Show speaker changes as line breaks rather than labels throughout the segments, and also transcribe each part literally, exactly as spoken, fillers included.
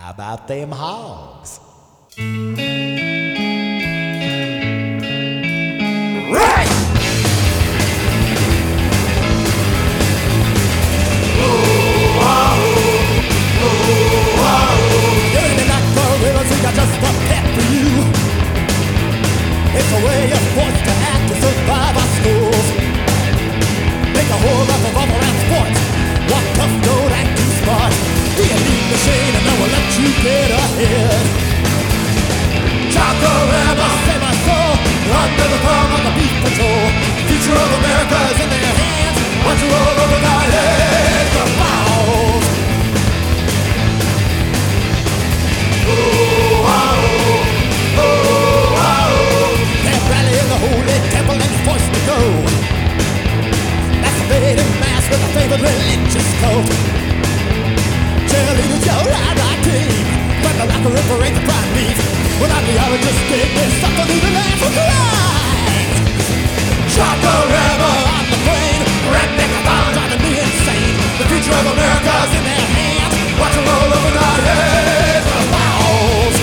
How about them hogs? Right! Just a pet for you. It's a way of forced to act to survive our schools. Make a whole lot of all around sports. Walk tough, don't act too smart. Be a lead machine and no one let you get ahead. Chocolate, save my soul. Under the thumb of the beef patrol. Future of America is in their hands. Watch you roll over my head. The balls. Ooh, wow. Holy temple and forced to go. Masturbating mass with a favorite religious cult. Cheerleaders yell rah rah team. But the locker room parade the prime beef. When archaeologists dig this up to leave the land for cries. Chocorama on the plane. Redneck bomb driving me insane. The future of America's in their hands. Watch them roll over our heads. The balls.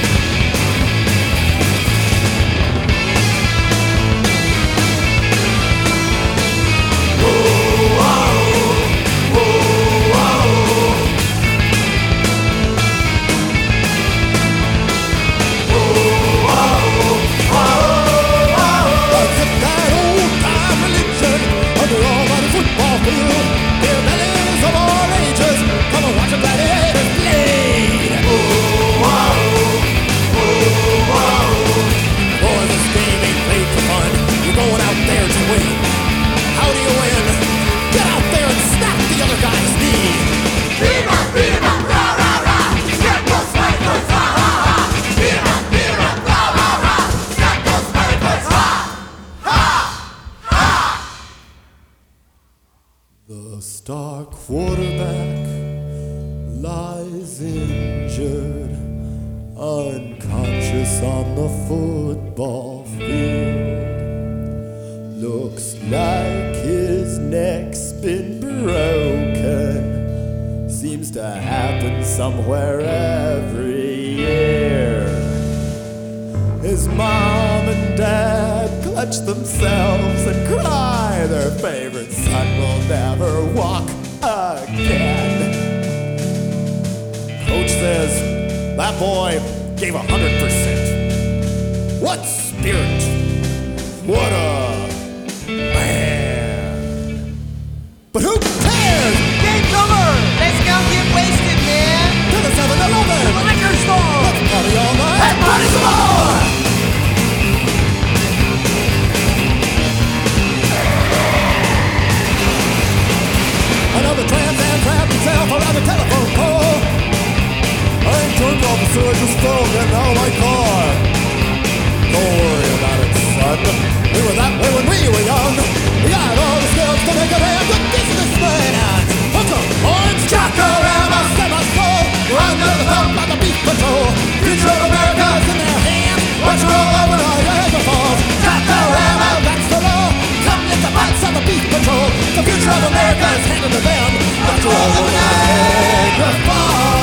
The star quarterback lies injured, unconscious on the football field. Looks like his neck's been broken. Seems to happen somewhere every year. His mom and dad clutch themselves and cry. Their favorite son will never walk again. Coach says that boy gave a hundred percent. What spirit! What a man! But who cares?
Game's over! Let's go get wasted, man!
To the seven eleven!
To the liquor store!
Let's party all night!
Let's party some more!
Another trans man trapped himself around the telephone pole. I ain't drunk officer, I just phoned in out my car. Don't worry about it, son. We were that way when we were young. We had all the skills to make a damn good businessman. Hook 'em, orange, Chocorama, semi-soul. We're under the thumb by the beef patrol. Future of America's in their hands. Watch roll over our Niagara Falls. Chocorama, that's the law. Come lick the butts on the beef patrol. The future of America is handed to them. Watch roll over Niagara Falls.